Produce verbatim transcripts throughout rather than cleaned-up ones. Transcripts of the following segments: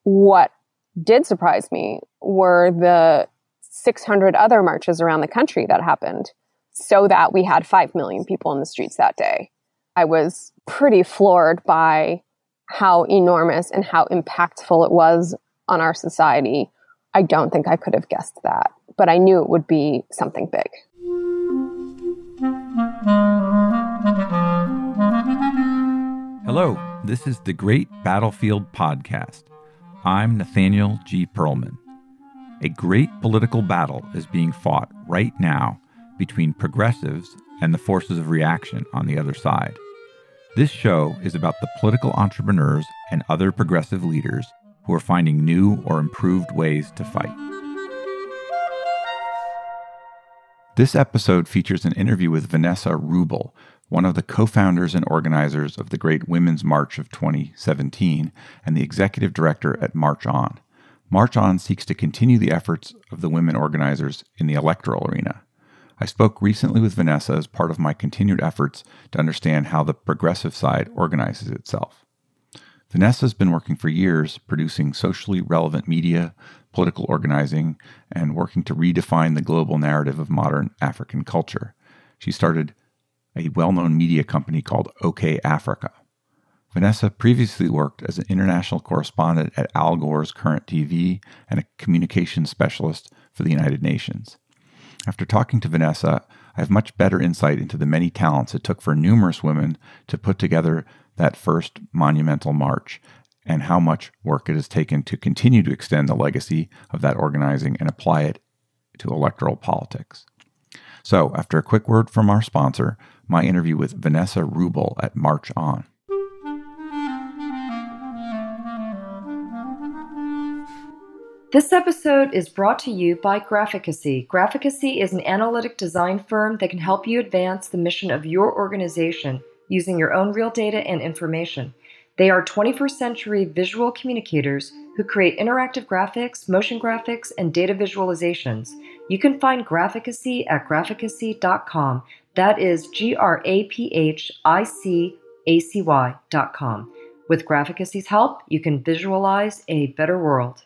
what did surprise me were the six hundred other marches around the country that happened so that we had five million people in the streets that day. I was pretty floored by how enormous and how impactful it was on our society. I don't think I could have guessed that, but I knew it would be something big. Hello, this is the Great Battlefield Podcast. I'm Nathaniel G. Pearlman. A great political battle is being fought right now between progressives and the forces of reaction on the other side. This show is about the political entrepreneurs and other progressive leaders who are finding new or improved ways to fight. This episode features an interview with Vanessa Rubel, one of the co-founders and organizers of the Great Women's March of twenty seventeen and the executive director at March On. March On seeks to continue the efforts of the women organizers in the electoral arena. I spoke recently with Vanessa as part of my continued efforts to understand how the progressive side organizes itself. Vanessa's been working for years producing socially relevant media, political organizing, and working to redefine the global narrative of modern African culture. She started a well-known media company called OK Africa. Vanessa previously worked as an international correspondent at Al Gore's Current T V and a communications specialist for the United Nations. After talking to Vanessa, I have much better insight into the many talents it took for numerous women to put together that first monumental march, and how much work it has taken to continue to extend the legacy of that organizing and apply it to electoral politics. So, after a quick word from our sponsor, my interview with Vanessa Rubel at March On. This episode is brought to you by Graphicacy. Graphicacy is an analytic design firm that can help you advance the mission of your organization using your own real data and information. They are twenty-first century visual communicators who create interactive graphics, motion graphics, and data visualizations. You can find Graphicacy at graphicacy dot com. That is G R A P H I C A C Y dot com. With Graphicacy's help, you can visualize a better world.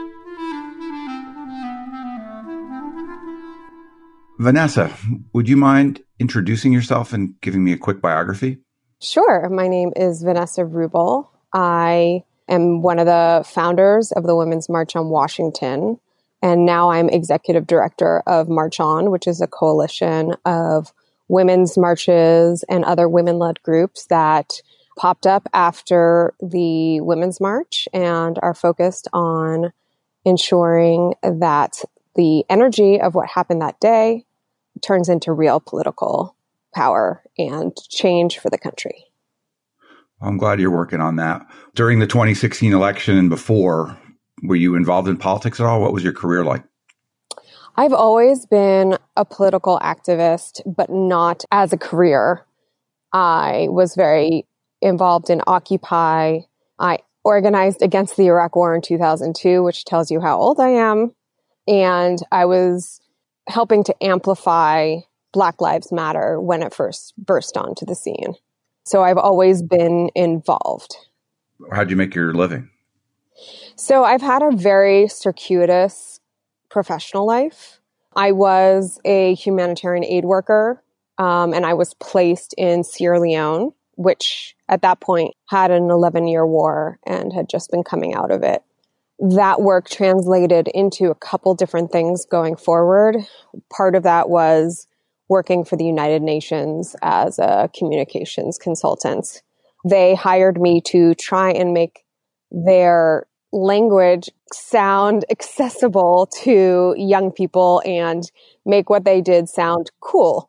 Vanessa, would you mind introducing yourself and giving me a quick biography? Sure. My name is Vanessa Rubel. I am one of the founders of the Women's March on Washington, and now I'm executive director of March On, which is a coalition of women's marches and other women-led groups that popped up after the Women's March and are focused on ensuring that the energy of what happened that day turns into real political power and change for the country. I'm glad you're working on that. During the twenty sixteen election and before, were you involved in politics at all? What was your career like? I've always been a political activist, but not as a career. I was very involved in Occupy. I organized against the Iraq War in two thousand two, which tells you how old I am. And I was helping to amplify Black Lives Matter when it first burst onto the scene. So I've always been involved. How'd you make your living? So I've had a very circuitous professional life. I was a humanitarian aid worker, um, and I was placed in Sierra Leone, which at that point had an eleven-year war and had just been coming out of it. That work translated into a couple different things going forward. Part of that was working for the United Nations as a communications consultant. They hired me to try and make their language sound accessible to young people and make what they did sound cool.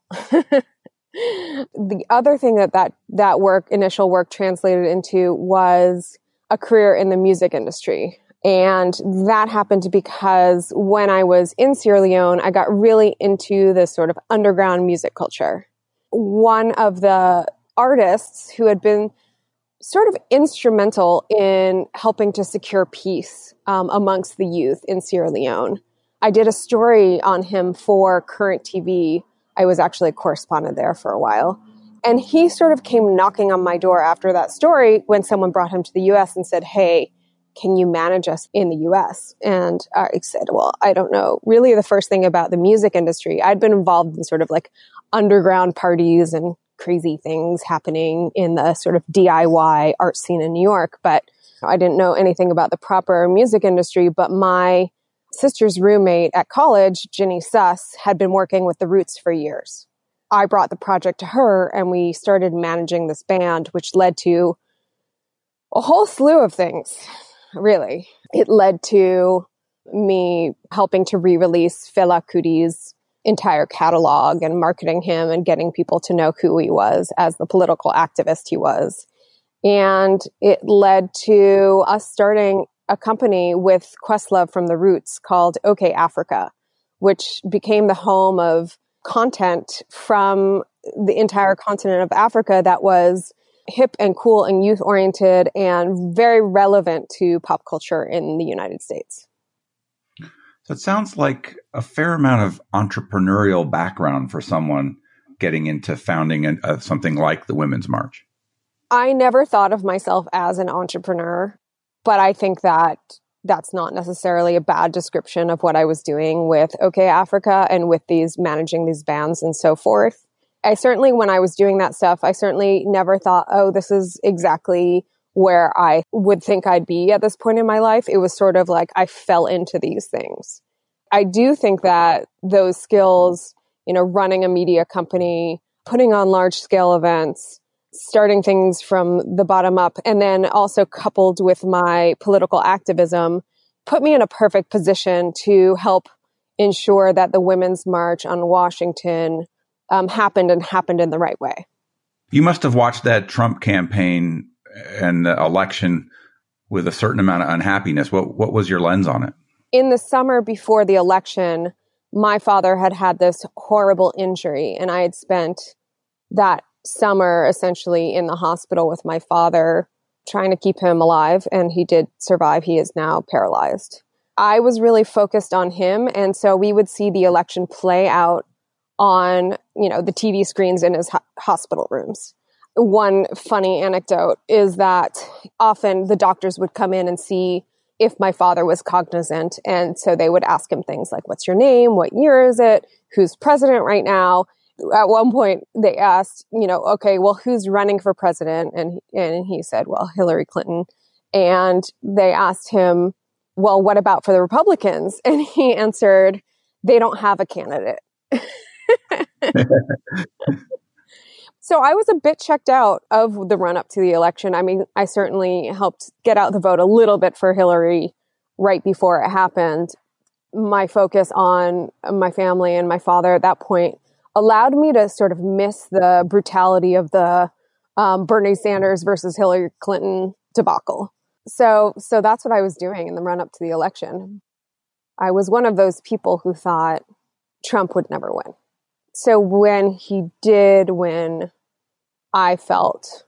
The other thing that, that that work, initial work translated into was a career in the music industry. And that happened because when I was in Sierra Leone, I got really into this sort of underground music culture. One of the artists who had been sort of instrumental in helping to secure peace um, amongst the youth in Sierra Leone. I did a story on him for Current T V. I was actually a correspondent there for a while. And he sort of came knocking on my door after that story when someone brought him to the U S and said, hey, can you manage us in the U S? And I said, well, I don't know. Really, the first thing about the music industry, I'd been involved in sort of like underground parties and crazy things happening in the sort of D I Y art scene in New York, but I didn't know anything about the proper music industry. But my sister's roommate at college, Ginny Suss, had been working with the Roots for years. I brought the project to her and we started managing this band, which led to a whole slew of things, really. It led to me helping to re-release Fela Kuti's entire catalog and marketing him and getting people to know who he was as the political activist he was. And it led to us starting a company with Questlove from the Roots called OK Africa, which became the home of content from the entire continent of Africa that was hip and cool and youth-oriented and very relevant to pop culture in the United States. So it sounds like a fair amount of entrepreneurial background for someone getting into founding an, uh, something like the Women's March. I never thought of myself as an entrepreneur, but I think that that's not necessarily a bad description of what I was doing with OK Africa and with these managing these bands and so forth. I certainly, when I was doing that stuff, I certainly never thought, oh, this is exactly where I would think I'd be at this point in my life. It was sort of like I fell into these things. I do think that those skills, you know, running a media company, putting on large scale events, starting things from the bottom up, and then also coupled with my political activism, put me in a perfect position to help ensure that the Women's March on Washington um, happened and happened in the right way. You must have watched that Trump campaign and the election with a certain amount of unhappiness. What what was your lens on it? In the summer before the election, my father had had this horrible injury, and I had spent that summer essentially in the hospital with my father, trying to keep him alive, and he did survive. He is now paralyzed. I was really focused on him, and so we would see the election play out on, you know, the T V screens in his ho- hospital rooms. One funny anecdote is that often the doctors would come in and see if my father was cognizant, and so they would ask him things like, what's your name? What year is it? Who's president right now? At one point, they asked, you know, okay, well, who's running for president? And and he said, well, Hillary Clinton. And they asked him, well, what about for the Republicans? And he answered, they don't have a candidate. So I was a bit checked out of the run up to the election. I mean, I certainly helped get out the vote a little bit for Hillary right before it happened. My focus on my family and my father at that point allowed me to sort of miss the brutality of the um, Bernie Sanders versus Hillary Clinton debacle. So, so that's what I was doing in the run up to the election. I was one of those people who thought Trump would never win. So when he did win, I felt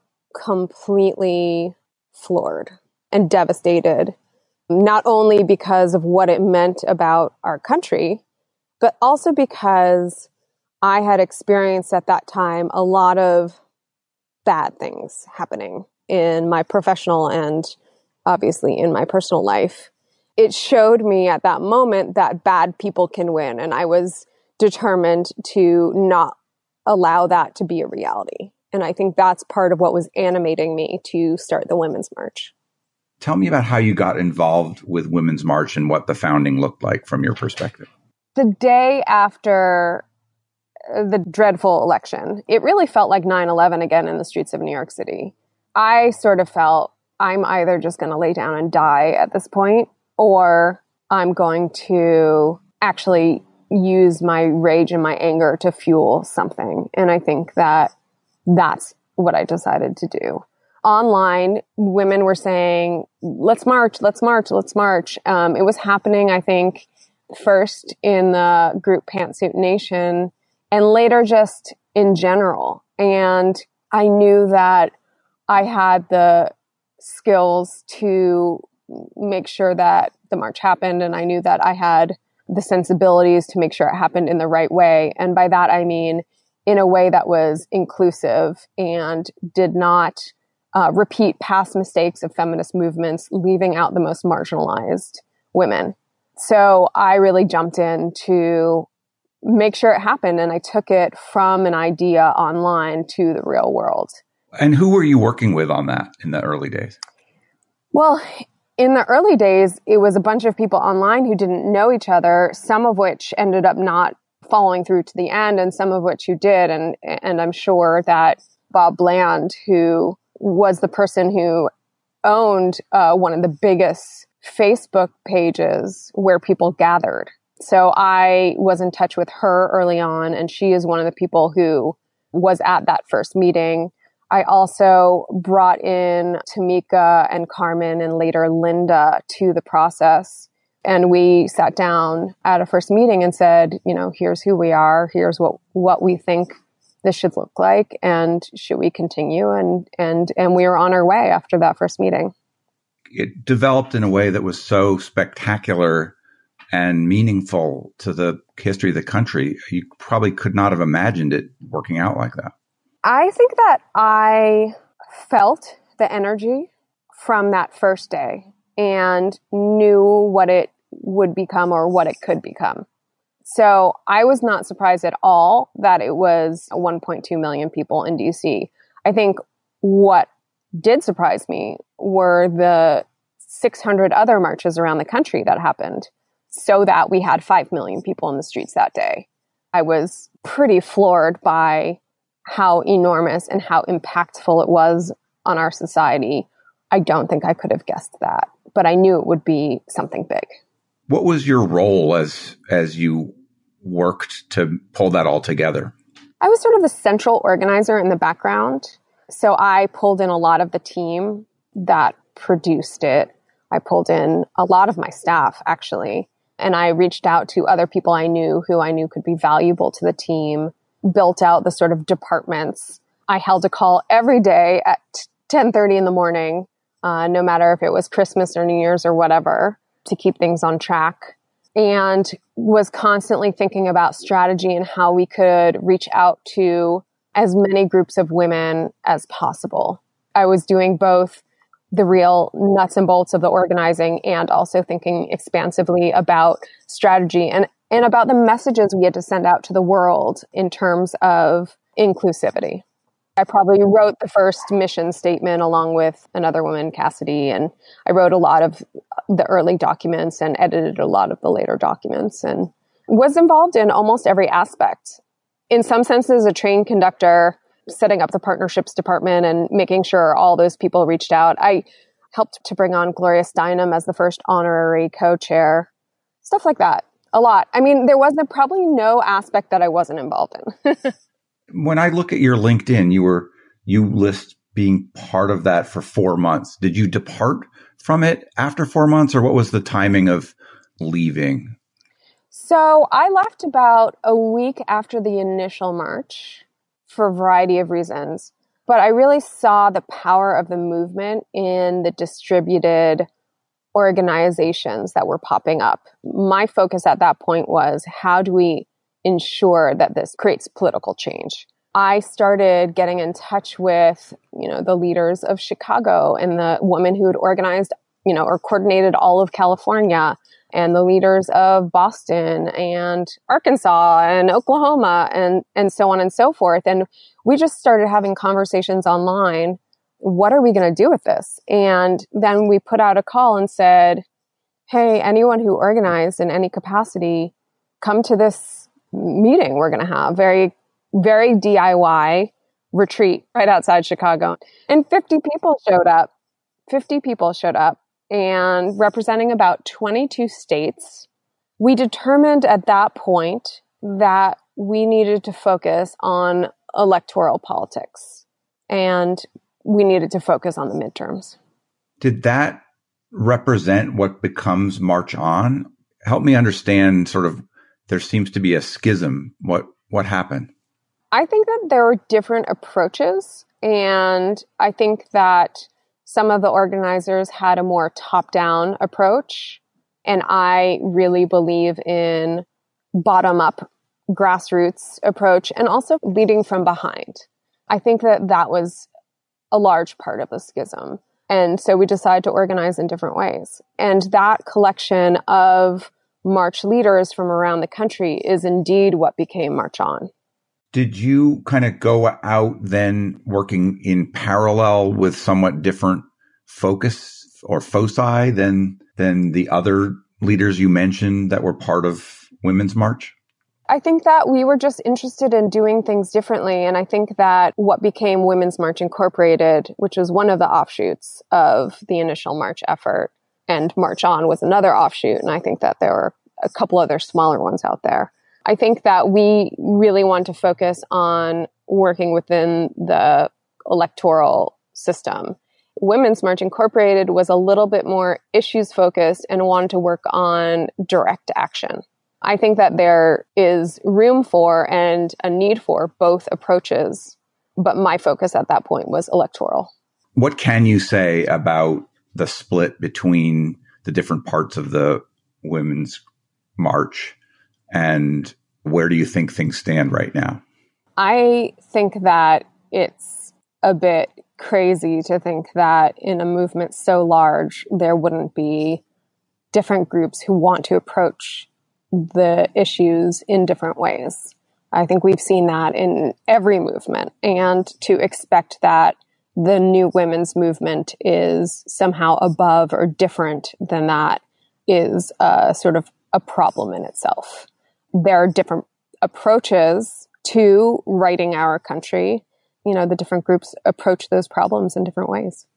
completely floored and devastated, not only because of what it meant about our country, but also because I had experienced at that time a lot of bad things happening in my professional and obviously in my personal life. It showed me at that moment that bad people can win, and I was determined to not allow that to be a reality. And I think that's part of what was animating me to start the Women's March. Tell me about how you got involved with Women's March and what the founding looked like from your perspective. The day after the dreadful election, it really felt like nine eleven again in the streets of New York City. I sort of felt I'm either just going to lay down and die at this point, or I'm going to actually use my rage and my anger to fuel something. And I think that that's what I decided to do. Online, women were saying, let's march, let's march, let's march. Um, it was happening, I think, first in the group Pantsuit Nation and later just in general. And I knew that I had the skills to make sure that the march happened. And I knew that I had the sensibilities to make sure it happened in the right way. And by that, I mean in a way that was inclusive and did not uh, repeat past mistakes of feminist movements, leaving out the most marginalized women. So I really jumped in to make sure it happened. And I took it from an idea online to the real world. And who were you working with on that in the early days? Well, in the early days, it was a bunch of people online who didn't know each other, some of which ended up not following through to the end, and some of which you did. And, and I'm sure that Bob Bland, who was the person who owned uh, one of the biggest Facebook pages where people gathered. So I was in touch with her early on, and she is one of the people who was at that first meeting. I also brought in Tamika and Carmen and later Linda to the process. And we sat down at a first meeting and said, you know, here's who we are. Here's what, what we think this should look like. And should we continue? And, and, and we were on our way after that first meeting. It developed in a way that was so spectacular and meaningful to the history of the country. You probably could not have imagined it working out like that. I think that I felt the energy from that first day and knew what it would become or what it could become. So I was not surprised at all that it was one point two million people in D C. I think what did surprise me were the six hundred other marches around the country that happened so that we had five million people in the streets that day. I was pretty floored by how enormous and how impactful it was on our society. I don't think I could have guessed that, but I knew it would be something big. What was your role as as you worked to pull that all together? I was sort of a central organizer in the background. So I pulled in a lot of the team that produced it. I pulled in a lot of my staff, actually. And I reached out to other people I knew who I knew could be valuable to the team, built out the sort of departments. I held a call every day at ten thirty in the morning, uh, no matter if it was Christmas or New Year's or whatever, to keep things on track, and was constantly thinking about strategy and how we could reach out to as many groups of women as possible. I was doing both the real nuts and bolts of the organizing and also thinking expansively about strategy and, and about the messages we had to send out to the world in terms of inclusivity. I probably wrote the first mission statement along with another woman, Cassidy, and I wrote a lot of the early documents and edited a lot of the later documents and was involved in almost every aspect. In some senses, a train conductor, setting up the partnerships department and making sure all those people reached out. I helped to bring on Gloria Steinem as the first honorary co-chair, stuff like that. A lot. I mean, there was probably no aspect that I wasn't involved in. When I look at your LinkedIn, you were you list being part of that for four months. Did you depart from it after four months, or what was the timing of leaving? So I left about a week after the initial march for a variety of reasons. But I really saw the power of the movement in the distributed organizations that were popping up. My focus at that point was, how do we ensure that this creates political change? I started getting in touch with, you know, the leaders of Chicago and the women who had organized, you know, or coordinated all of California, and the leaders of Boston and Arkansas and Oklahoma and, and so on and so forth. And we just started having conversations online. What are we going to do with this? And then we put out a call and said, hey, anyone who organized in any capacity, come to this meeting we're going to have. Very, very D I Y retreat right outside Chicago. And fifty people showed up. fifty people showed up. And representing about twenty-two states, we determined at that point that we needed to focus on electoral politics and we needed to focus on the midterms. Did that represent what becomes March On? Help me understand, sort of, there seems to be a schism. What, what happened? I think that there were different approaches, and I think that some of the organizers had a more top-down approach, and I really believe in bottom-up grassroots approach and also leading from behind. I think that that was a large part of the schism. And so we decided to organize in different ways. And that collection of March leaders from around the country is indeed what became March On. Did you kind of go out then working in parallel with somewhat different focus or foci than than the other leaders you mentioned that were part of Women's March? I think that we were just interested in doing things differently. And I think that what became Women's March Incorporated, which was one of the offshoots of the initial March effort, and March On was another offshoot. And I think that there were a couple other smaller ones out there. I think that we really want to focus on working within the electoral system. Women's March Incorporated was a little bit more issues focused and wanted to work on direct action. I think that there is room for and a need for both approaches, but my focus at that point was electoral. What can you say about the split between the different parts of the Women's March, and where do you think things stand right now? I think that it's a bit crazy to think that in a movement so large, there wouldn't be different groups who want to approach the issues in different ways. I think we've seen that in every movement, and to expect that the new women's movement is somehow above or different than that is a sort of a problem in itself. There are different approaches to righting our country. You know, the different groups approach those problems in different ways.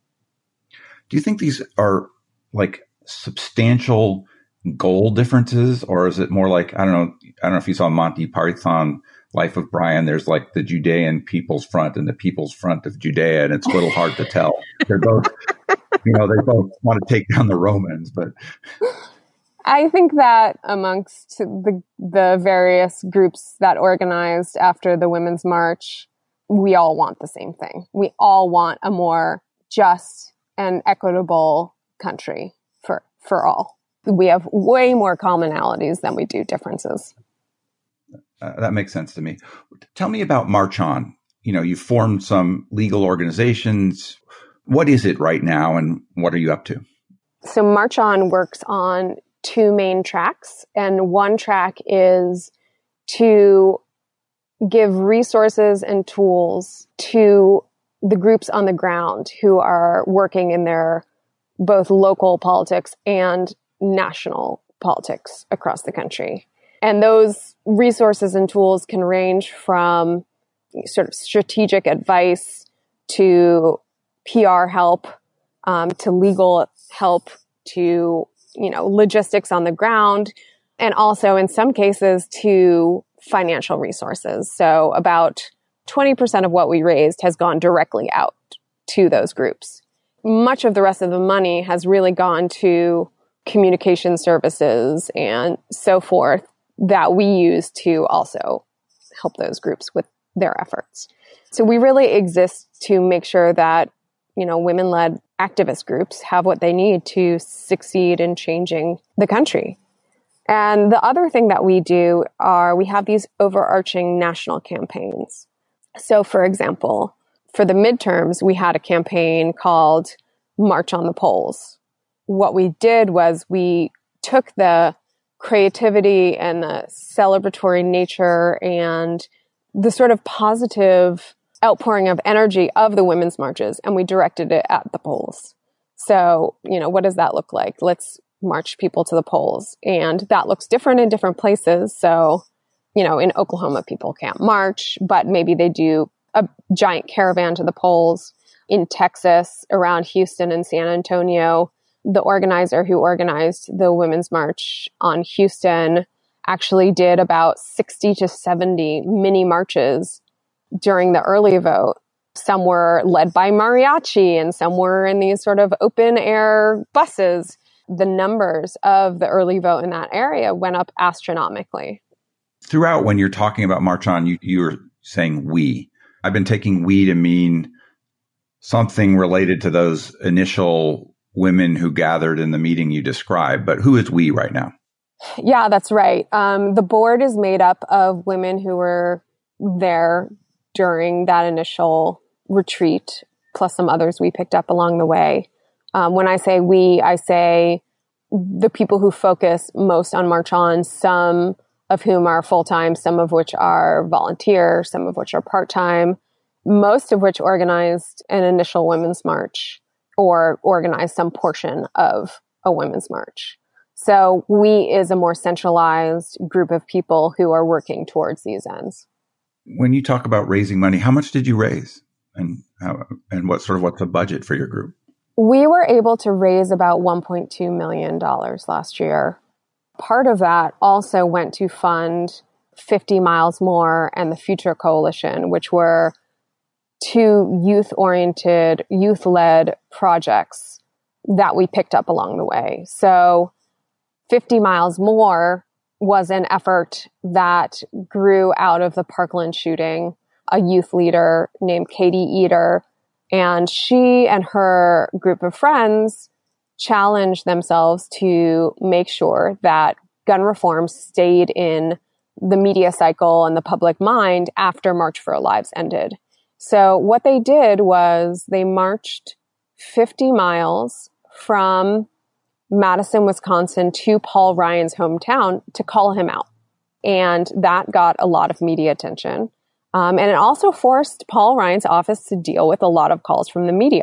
Do you think these are like substantial goal differences, or is it more like, I don't know, I don't know if you saw Monty Python, Life of Brian, there's like the Judean People's Front and the People's Front of Judea, and it's a little hard to tell. They're both, you know, they both want to take down the Romans, but... I think that amongst the the various groups that organized after the Women's March, we all want the same thing. We all want a more just and equitable country for, for all. We have way more commonalities than we do differences. Uh, that makes sense to me. Tell me about March On. You know, you formed some legal organizations. What is it right now, and what are you up to? So March On works on two main tracks, and one track is to give resources and tools to the groups on the ground who are working in their both local politics and national politics across the country. And those resources and tools can range from sort of strategic advice to P R help, um, to legal help, to you know, logistics on the ground, and also in some cases to financial resources. So about twenty percent of what we raised has gone directly out to those groups. Much of the rest of the money has really gone to communication services and so forth that we use to also help those groups with their efforts. So we really exist to make sure that, you know, women-led activist groups have what they need to succeed in changing the country. And the other thing that we do are we have these overarching national campaigns. So for example, for the midterms, we had a campaign called March on the Polls. What we did was we took the creativity and the celebratory nature and the sort of positive outpouring of energy of the women's marches, and we directed it at the polls. So, you know, what does that look like? Let's march people to the polls. And that looks different in different places. So, you know, in Oklahoma, people can't march, but maybe they do a giant caravan to the polls. In Texas, around Houston and San Antonio, the organizer who organized the Women's March on Houston actually did about sixty to seventy mini marches during the early vote. Some were led by mariachi and some were in these sort of open air buses. The numbers of the early vote in that area went up astronomically. Throughout, when you're talking about March On, you, you're saying we. I've been taking we to mean something related to those initial women who gathered in the meeting you described. But who is we right now? Yeah, that's right. Um, the board is made up of women who were there during that initial retreat, plus some others we picked up along the way. Um, when I say we, I say the people who focus most on March On, some of whom are full-time, some of which are volunteer, some of which are part-time, most of which organized an initial women's march or organized some portion of a women's march. So we is a more centralized group of people who are working towards these ends. When you talk about raising money, how much did you raise? And how, and what sort of what's the budget for your group? We were able to raise about one point two million dollars last year. Part of that also went to fund fifty miles More and the Future Coalition, which were two youth-oriented, youth-led projects that we picked up along the way. So fifty miles More was an effort that grew out of the Parkland shooting. A youth leader named Katie Eater, and she and her group of friends challenged themselves to make sure that gun reform stayed in the media cycle and the public mind after March for Our Lives ended. So what they did was they marched fifty miles from Madison, Wisconsin to Paul Ryan's hometown to call him out. And that got a lot of media attention. Um, and it also forced Paul Ryan's office to deal with a lot of calls from the media.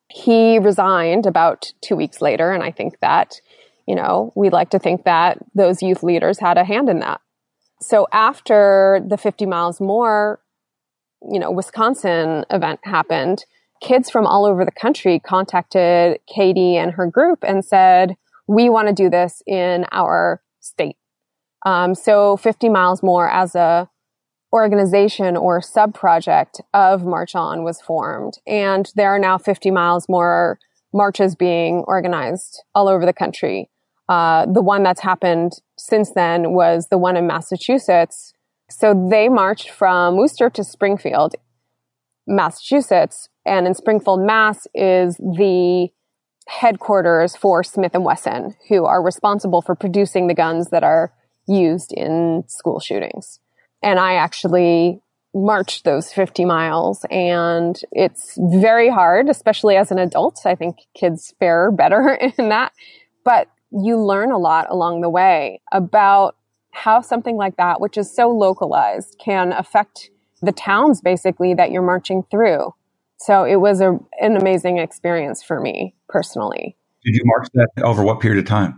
He resigned about two weeks later, and I think that, you know, we'd like to think that those youth leaders had a hand in that. So after the fifty miles More, you know, Wisconsin event happened, kids from all over the country contacted Katie and her group and said, we want to do this in our state. Um, so fifty miles More as a organization or sub-project of March On was formed. And there are now fifty miles More marches being organized all over the country. Uh, the one that's happened since then was the one in Massachusetts. So they marched from Worcester to Springfield, Massachusetts. And in Springfield, Mass is the headquarters for Smith and Wesson, who are responsible for producing the guns that are used in school shootings. And I actually marched those fifty miles, and it's very hard, especially as an adult. I think kids fare better in that. But you learn a lot along the way about how something like that, which is so localized, can affect the towns basically that you're marching through. So it was a, an amazing experience for me personally. Did you march that over what period of time?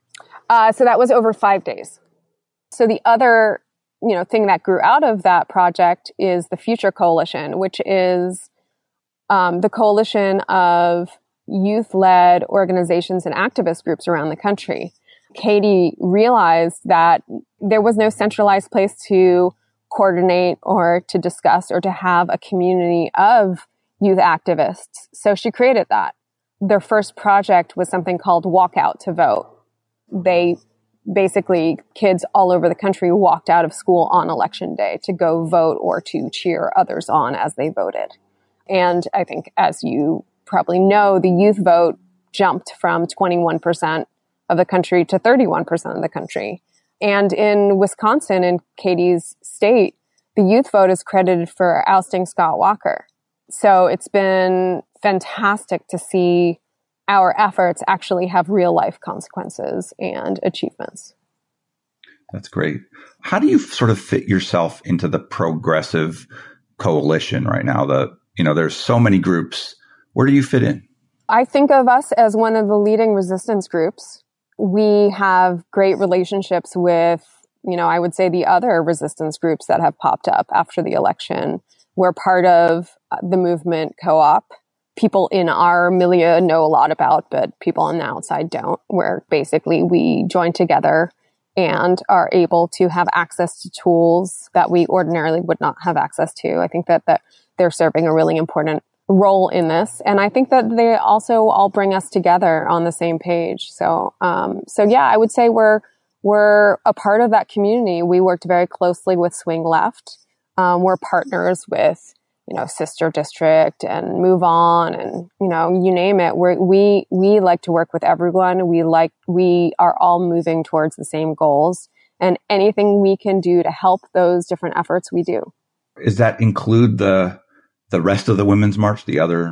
Uh, so that was over five days. So the other you know, thing that grew out of that project is the Future Coalition, which is um, the coalition of youth-led organizations and activist groups around the country. Katie realized that there was no centralized place to coordinate or to discuss or to have a community of youth activists. So she created that. Their first project was something called Walk Out to Vote. They basically, kids all over the country walked out of school on election day to go vote or to cheer others on as they voted. And I think, as you probably know, the youth vote jumped from twenty-one percent of the country to thirty-one percent of the country. And in Wisconsin, in Katie's state, the youth vote is credited for ousting Scott Walker. So it's been fantastic to see our efforts actually have real life consequences and achievements. That's great. How do you sort of fit yourself into the progressive coalition right now? The, you know, there's so many groups. Where do you fit in? I think of us as one of the leading resistance groups. We have great relationships with, you know, I would say the other resistance groups that have popped up after the election. We're part of the movement Co-op. People in our milieu know a lot about, but people on the outside don't, where basically we join together and are able to have access to tools that we ordinarily would not have access to. I think that, that they're serving a really important role in this. And I think that they also all bring us together on the same page. So, um, so yeah, I would say we're, we're a part of that community. We worked very closely with Swing Left. Um, we're partners with, you know, Sister District and Move On and, you know, you name it. We're, we, we like to work with everyone. We like, we are all moving towards the same goals, and anything we can do to help those different efforts, we do. Does that include the, the rest of the Women's March, the other,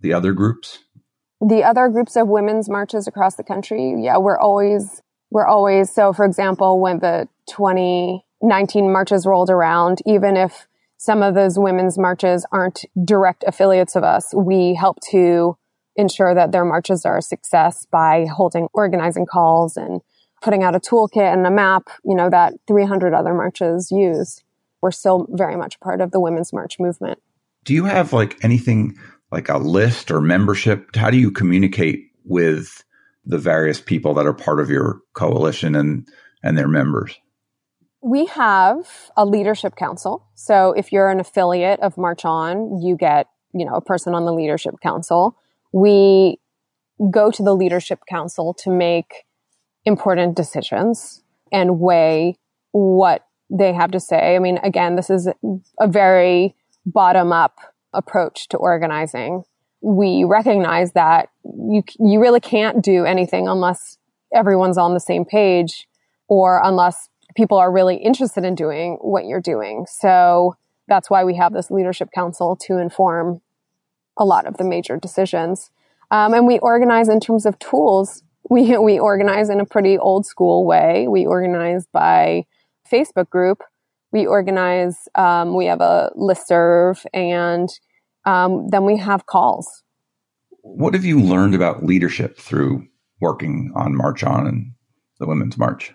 the other groups? The other groups of women's marches across the country, yeah, we're always, we're always, so for example, when the twenty nineteen marches rolled around, even if some of those women's marches aren't direct affiliates of us, we help to ensure that their marches are a success by holding organizing calls and putting out a toolkit and a map, you know, that three hundred other marches use. We're still very much a part of the Women's March movement. Do you have like anything like a list or membership? How do you communicate with the various people that are part of your coalition and, and their members? We have a leadership council. So if you're an affiliate of March On, you get, you know, a person on the leadership council. We go to the leadership council to make important decisions and weigh what they have to say. I mean, again, this is a very bottom-up approach to organizing. We recognize that you you really can't do anything unless everyone's on the same page or unless people are really interested in doing what you're doing. So that's why we have this leadership council to inform a lot of the major decisions. Um, and we organize in terms of tools. We we organize in a pretty old school way. We organize by Facebook group. We organize, um, we have a listserv, and um, then we have calls. What have you learned about leadership through working on March On and the Women's March?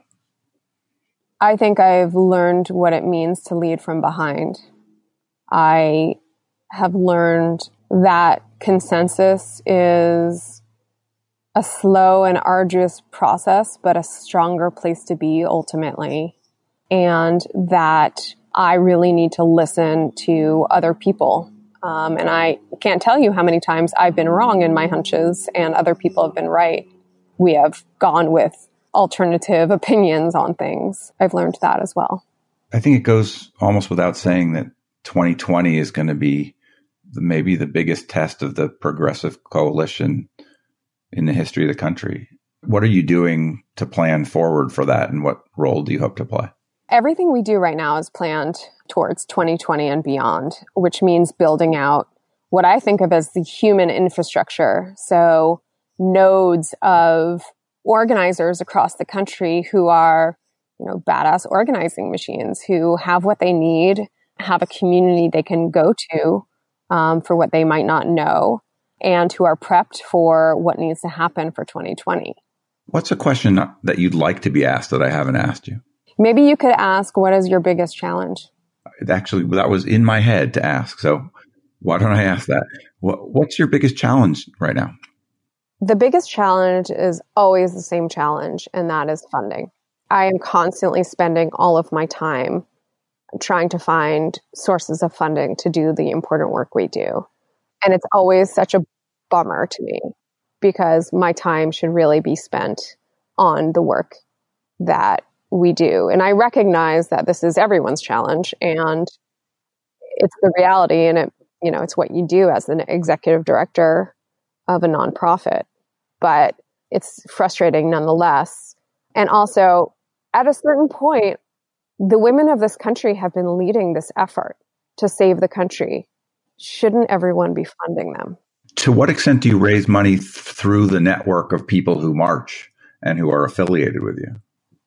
I think I've learned what it means to lead from behind. I have learned that consensus is a slow and arduous process, but a stronger place to be ultimately. And that I really need to listen to other people. Um, and I can't tell you how many times I've been wrong in my hunches and other people have been right. We have gone with alternative opinions on things. I've learned that as well. I think it goes almost without saying that twenty twenty is going to be the, maybe the biggest test of the progressive coalition in the history of the country. What are you doing to plan forward for that, and what role do you hope to play? Everything we do right now is planned towards twenty twenty and beyond, which means building out what I think of as the human infrastructure. So nodes of organizers across the country who are, you know, badass organizing machines, who have what they need, have a community they can go to um, for what they might not know, and who are prepped for what needs to happen for twenty twenty. What's a question that you'd like to be asked that I haven't asked you? Maybe you could ask, what is your biggest challenge? Actually, that was in my head to ask. So why don't I ask that? What, what's your biggest challenge right now? The biggest challenge is always the same challenge, and that is funding. I am constantly spending all of my time trying to find sources of funding to do the important work we do. And it's always such a bummer to me because my time should really be spent on the work that we do. And I recognize that this is everyone's challenge, and it's the reality, and it, you know, it's what you do as an executive director of a nonprofit, but it's frustrating nonetheless. And also, at a certain point, the women of this country have been leading this effort to save the country. Shouldn't everyone be funding them? To what extent do you raise money th- through the network of people who march and who are affiliated with you?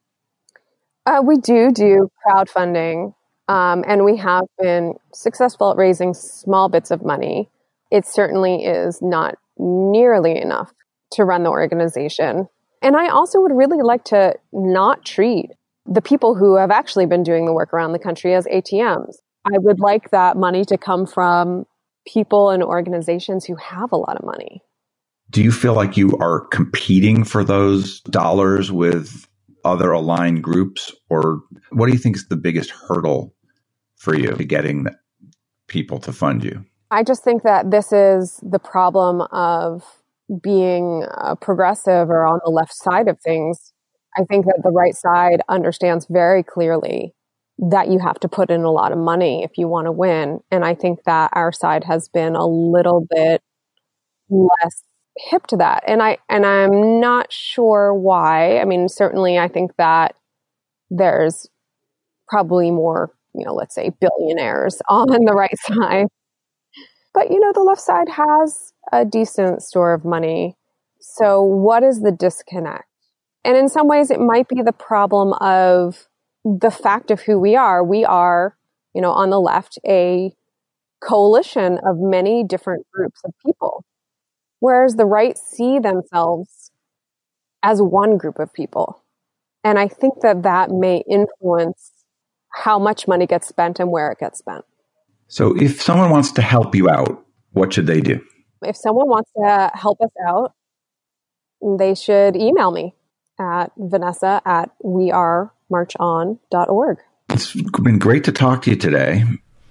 Uh, we do do crowdfunding, um, and we have been successful at raising small bits of money. It certainly is not nearly enough to run the organization. And I also would really like to not treat the people who have actually been doing the work around the country as A T Ms. I would like that money to come from people and organizations who have a lot of money. Do you feel like you are competing for those dollars with other aligned groups, or what do you think is the biggest hurdle for you to getting people to fund you? I just think that this is the problem of being a progressive or on the left side of things. I think that the right side understands very clearly that you have to put in a lot of money if you want to win. And I think that our side has been a little bit less hip to that. And I, and I'm not sure why. I mean, certainly I think that there's probably more, you know, let's say billionaires on the right side. But, you know, the left side has a decent store of money. So what is the disconnect? And in some ways, it might be the problem of the fact of who we are. We are, you know, on the left, a coalition of many different groups of people, whereas the right see themselves as one group of people. And I think that that may influence how much money gets spent and where it gets spent. So if someone wants to help you out, what should they do? If someone wants to help us out, they should email me at Vanessa at we are march on dot org. It's been great to talk to you today.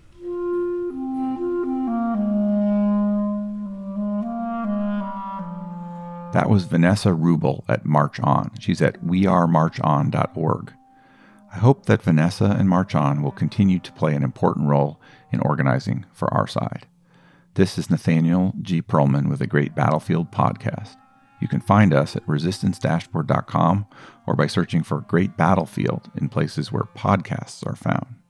That was Vanessa Rubel at March On. She's at we are march on dot org. I hope that Vanessa and March On will continue to play an important role in organizing for our side. This is Nathaniel G. Pearlman with the Great Battlefield Podcast. You can find us at resistance dashboard dot com or by searching for Great Battlefield in places where podcasts are found.